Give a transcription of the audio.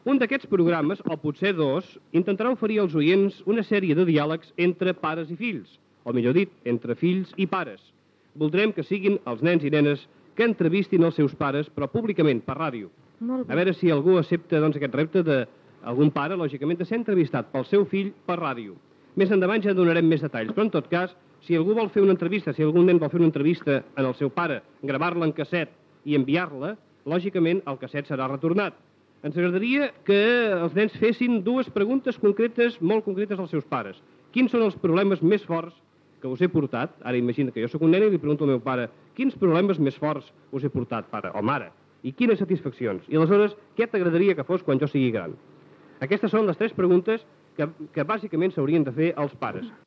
Un d'aquests programes, o potser dos, intentarà oferir als oients una sèrie de diàlegs entre pares i fills, o millor dit, entre fills i pares. Voldrem que siguin els nens i nenes que entrevistin els seus pares, però públicament, per ràdio. A veure si algú accepta aquest repte d'algun pare, lògicament, de ser entrevistat pel seu fill per ràdio. Més endavant ja donarem més detalls, però en tot cas, si algú vol fer una entrevista, si algun nen vol fer una entrevista en el seu pare, gravar-la en casset i enviar-la, lògicament el casset serà retornat. Ens agradaria que els nens fessin dues preguntes concretes, molt concretes als seus pares. Quins són els problemes més forts que us he portat? Ara imagina que jo sóc un nen i li pregunto al meu pare quins problemes més forts us he portat, pare o mare? I quines satisfaccions? I aleshores, què t'agradaria que fos quan jo sigui gran? Aquestes són les tres preguntes que bàsicament s'haurien de fer als pares.